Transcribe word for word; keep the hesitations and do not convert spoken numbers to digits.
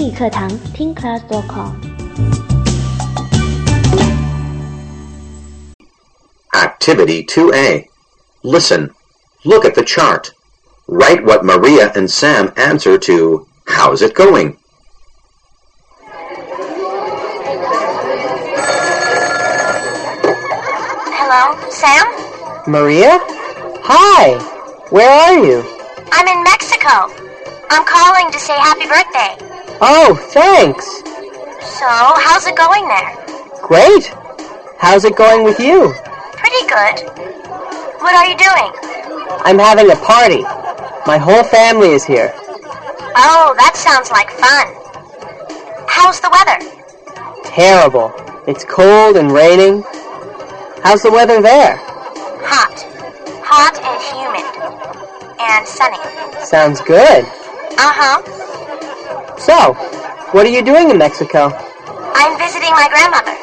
英语课堂听 class dot com。 Activity two A. Listen. Look at the chart. Write what Maria and Sam answer to "How's it going?" Hello, Sam? Maria? Hi! Where are you? I'm in Mexico. I'm calling to say happy birthday. Oh, thanks! So, how's it going there? Great! How's it going with you? Pretty good. What are you doing? I'm having a party. My whole family is here. Oh, that sounds like fun. How's the weather? Terrible. It's cold and raining. How's the weather there? Hot. Hot and humid. And sunny. Sounds good. Uh-huh. So, what are you doing in Mexico? I'm visiting my grandmother.